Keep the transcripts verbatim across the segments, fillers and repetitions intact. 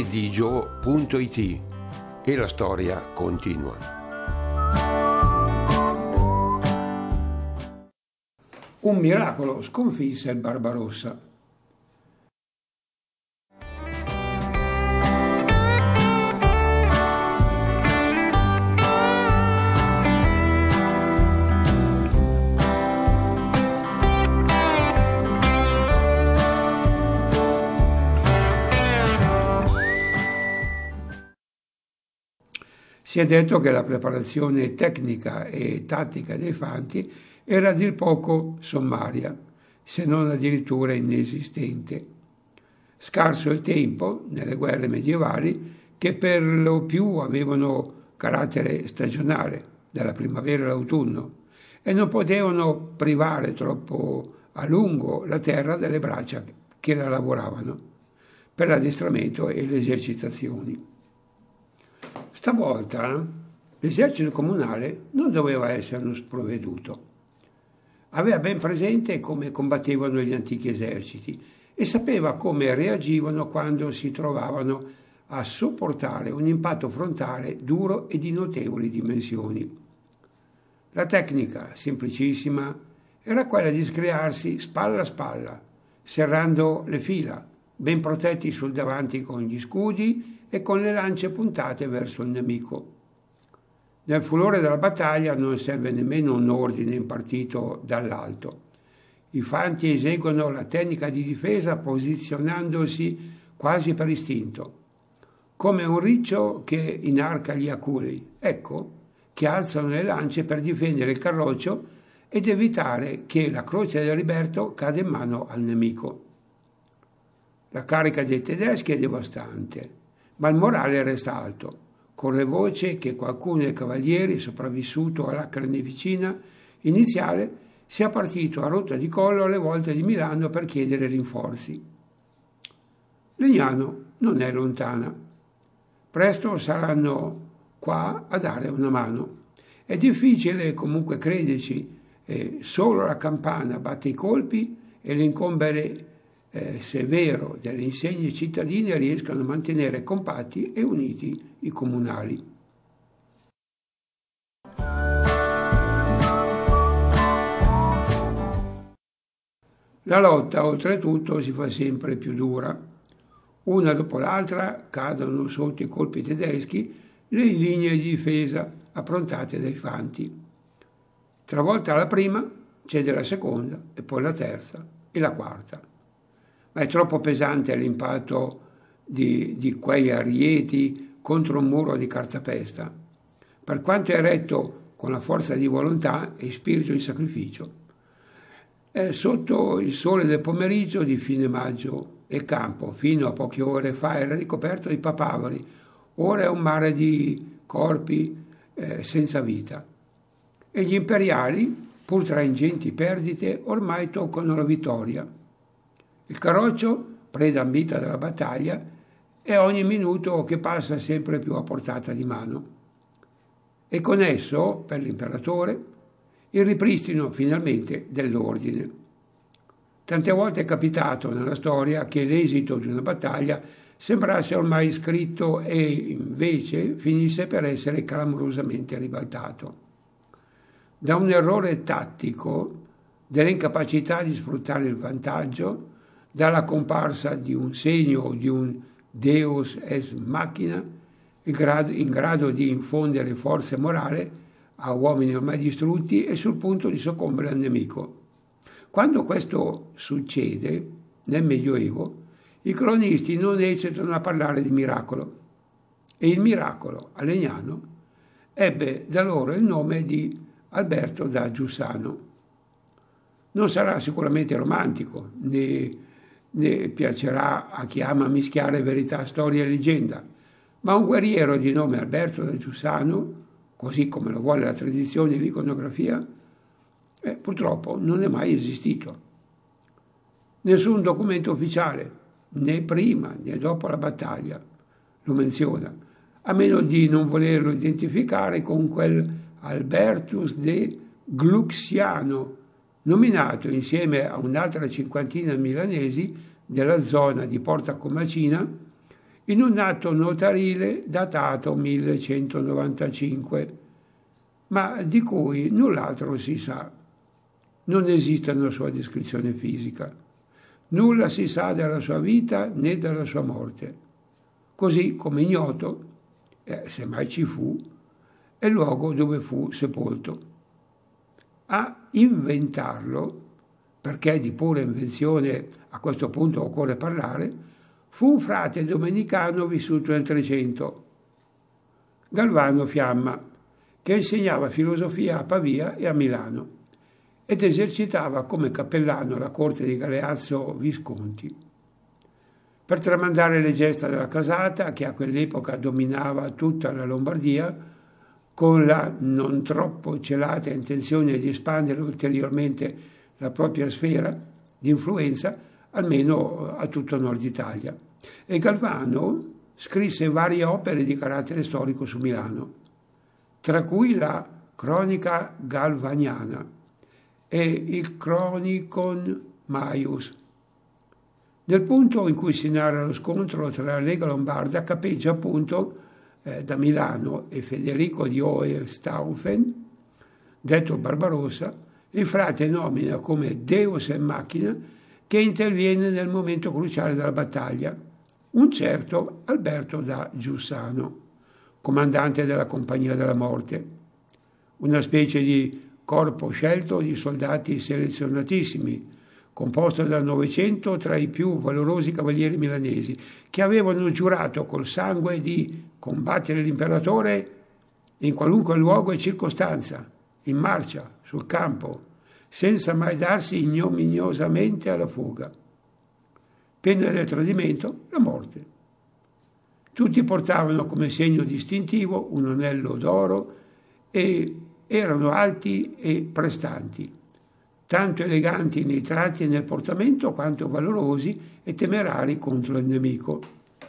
digio punto it e la storia continua. Un miracolo sconfisse il Barbarossa. Si è detto che la preparazione tecnica e tattica dei fanti era a dir poco sommaria, se non addirittura inesistente. Scarso il tempo, nelle guerre medievali, che per lo più avevano carattere stagionale, dalla primavera all'autunno, e non potevano privare troppo a lungo la terra delle braccia che la lavoravano, per l'addestramento e le esercitazioni. Stavolta l'esercito comunale non doveva essere uno sprovveduto. Aveva ben presente come combattevano gli antichi eserciti e sapeva come reagivano quando si trovavano a sopportare un impatto frontale duro e di notevoli dimensioni. La tecnica, semplicissima, era quella di scriarsi spalla a spalla, serrando le fila, ben protetti sul davanti con gli scudi e con le lance puntate verso il nemico. Nel furore della battaglia non serve nemmeno un ordine impartito dall'alto. I fanti eseguono la tecnica di difesa posizionandosi quasi per istinto, come un riccio che inarca gli aculi, ecco, che alzano le lance per difendere il carroccio ed evitare che la croce del liberto cade in mano al nemico. La carica dei tedeschi è devastante, ma il morale resta alto. Corre voce che qualcuno dei cavalieri sopravvissuto alla carneficina iniziale sia partito a rotta di collo alle volte di Milano per chiedere rinforzi. Legnano non è lontana. Presto saranno qua a dare una mano. È difficile comunque crederci, eh, solo la campana batte i colpi e l'incombere Eh, severo delle insegne cittadine riescono a mantenere compatti e uniti i comunali. La lotta, oltretutto, si fa sempre più dura. Una dopo l'altra cadono sotto i colpi tedeschi le linee di difesa approntate dai fanti. Travolta la prima, cede la seconda e poi la terza e la quarta. Ma è troppo pesante l'impatto di, di quei arieti contro un muro di cartapesta, per quanto eretto con la forza di volontà e spirito di sacrificio. È sotto il sole del pomeriggio di fine maggio e il campo, fino a poche ore fa, era ricoperto di papaveri, ora è un mare di corpi eh, senza vita. E gli imperiali, pur tra ingenti perdite, ormai toccano la vittoria. Il carroccio, preda ambita della battaglia, è ogni minuto che passa sempre più a portata di mano. E con esso, per l'imperatore, il ripristino finalmente dell'ordine. Tante volte è capitato nella storia che l'esito di una battaglia sembrasse ormai scritto e invece finisse per essere clamorosamente ribaltato. Da un errore tattico, dell'incapacità di sfruttare il vantaggio, dalla comparsa di un segno o di un deus ex machina in grado di infondere forze morali a uomini ormai distrutti e sul punto di soccombere al nemico. Quando questo succede, nel Medioevo, i cronisti non esitano a parlare di miracolo. E il miracolo, a Legnano, ebbe da loro il nome di Alberto da Giussano. Non sarà sicuramente romantico, né ne piacerà a chi ama mischiare verità, storia e leggenda, ma un guerriero di nome Alberto da Giussano, così come lo vuole la tradizione e l'iconografia, eh, purtroppo non è mai esistito. Nessun documento ufficiale, né prima né dopo la battaglia, lo menziona, a meno di non volerlo identificare con quel Albertus de Gluxiano, nominato insieme a un'altra cinquantina milanesi della zona di Porta Comacina in un atto notarile datato millecentonovantacinque, ma di cui null'altro si sa. Non esiste una sua descrizione fisica. Nulla si sa della sua vita né della sua morte. Così come ignoto, eh, se mai ci fu, è il luogo dove fu sepolto. A inventarlo, perché di pura invenzione a questo punto occorre parlare, fu un frate domenicano vissuto nel Trecento, Galvano Fiamma, che insegnava filosofia a Pavia e a Milano ed esercitava come cappellano alla corte di Galeazzo Visconti. Per tramandare le gesta della casata, che a quell'epoca dominava tutta la Lombardia, con la non troppo celata intenzione di espandere ulteriormente la propria sfera di influenza, almeno a tutto Nord Italia. E Galvano scrisse varie opere di carattere storico su Milano, tra cui la Cronica Galvaniana e il Chronicon Maius. Nel punto in cui si narra lo scontro tra la Lega Lombarda cappeggia appunto eh, da Milano e Federico di Hohenstaufen, detto Barbarossa, il frate nomina come Deus in machina che interviene nel momento cruciale della battaglia, un certo Alberto da Giussano, comandante della Compagnia della Morte, una specie di corpo scelto di soldati selezionatissimi, composto dal Novecento tra i più valorosi cavalieri milanesi, che avevano giurato col sangue di combattere l'imperatore in qualunque luogo e circostanza, in marcia, sul campo, senza mai darsi ignominiosamente alla fuga. Pena del tradimento, la morte. Tutti portavano come segno distintivo un anello d'oro e erano alti e prestanti, tanto eleganti nei tratti e nel portamento quanto valorosi e temerari contro il nemico.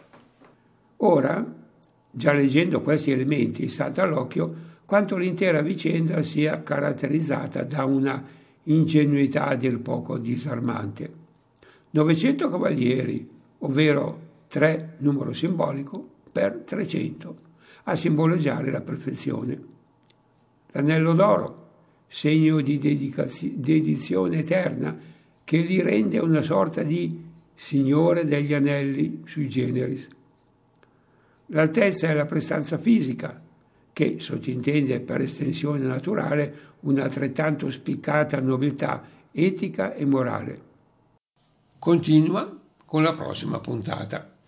Ora, già leggendo questi elementi, salta all'occhio quanto l'intera vicenda sia caratterizzata da una ingenuità a dir poco disarmante. novecento cavalieri, ovvero tre numero simbolico, per trecento, a simboleggiare la perfezione. L'anello d'oro, segno di dedizione eterna, che li rende una sorta di signore degli anelli sui generis. L'altezza e la prestanza fisica, che sottintende per estensione naturale un'altrettanto spiccata nobiltà etica e morale. Continua con la prossima puntata.